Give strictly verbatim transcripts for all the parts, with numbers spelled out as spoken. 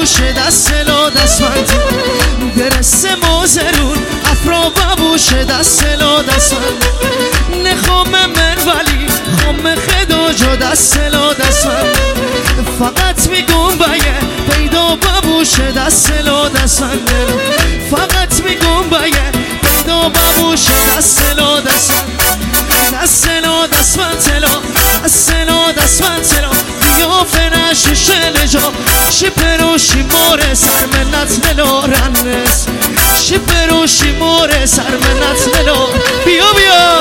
بابوشه دست لو دستمند درس موزرون افرا بابوشه دست لو دستمند نخوم من ولی خوم خدا جا دست لو دستمند فقط میگم باید پیدا بابوشه دست لو دستمند فقط میگم باید پیدا بابوشه دست لو دستمند دست لو دستمند تلو دست لو دستمند تلو بیا فنش شلجا شپروشی مور سرمنت دلو رنس شپروشی مور سرمنت دلو بیا بیا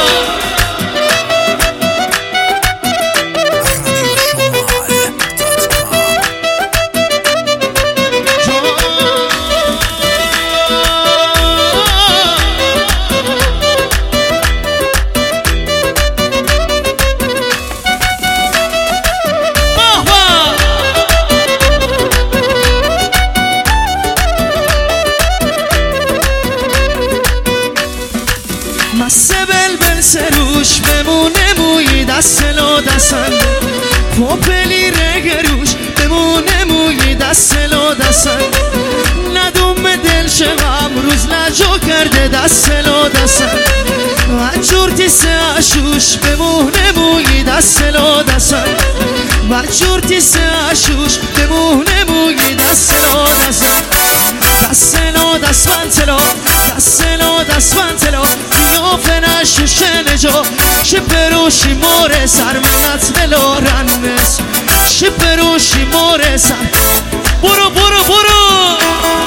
مسه بلبل سروش بمونه موی دست لو دستن پوپلی رگروش بمونه موی دست لو دستن ندوم دل شغم روز لجا کرده دست لو دستن و جورتی سه اشوش بمونه موی دست لو دستن و جورتی سه اشوش بمونه موی دست لو دستن دست لو دستمند تلو دست لو دستمند تلو بیا فنش شنجا شپروشی مور سرمنت دلو رنس شپروشی مور سر برو برو برو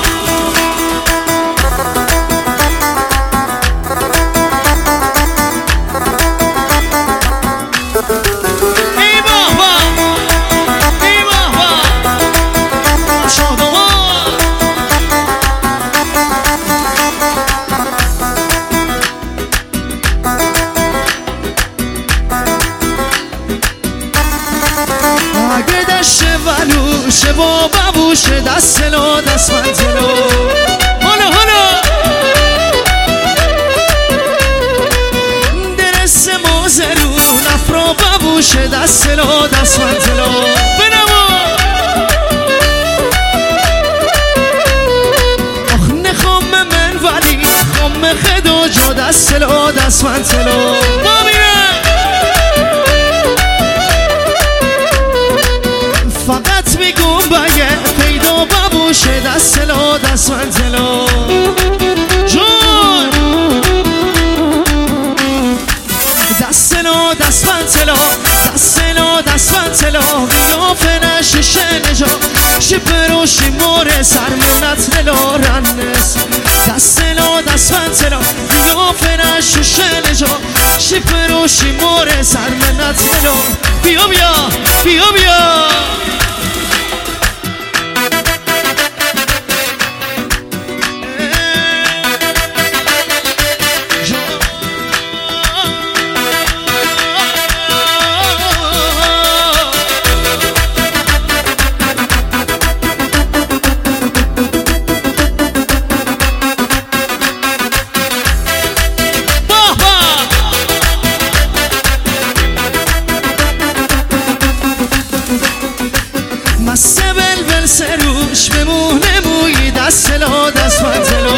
شه با بابوشه دست لو دستمند تلو هلو هلو درس موزرون افرا بابوشه دست لو دستمند تلو بنمو آخ نخوم من ولی خوم خدا جا دست لو دستمند تلو فقط میگم باید پیدا بابوشه دست لو دستمند تلو جون دست لو دستمند تلو دست لو دستمند تلو بیا فنش شنجا شپروشی مور سرمنت دلو رنس دست لو دستمند تلو بیا فنش شنجا شپروشی مور سرمنت دلو بیا بیا بیا بیا مسه بلبل سروش بمونه موی دست لو دستمند تلو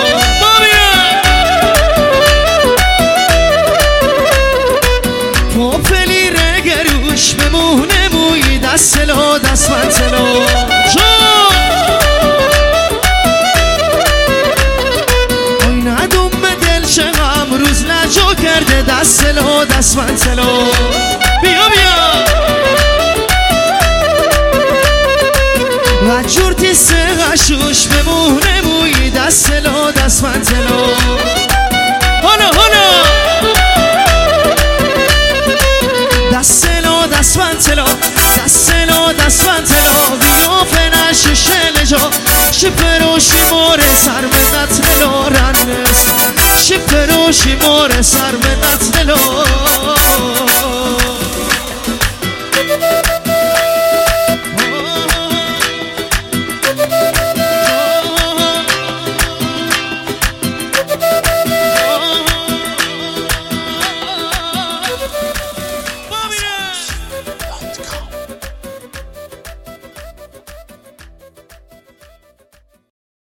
پوپلی رگروش بمونه موی دست لو دستمند تلو اوی ندوم دل شغم روز لجا کرده دست لو دستمند تلو بیا بیا و جورتی سه غشوش بمونه موی دست لو دستمند تلو هلو هلو دست لو دستمند تلو دست لو دستمند تلو بیا فنش شلجا شپروشی مور سرمنت دلو رنس شپروشی مور سرمنت دلو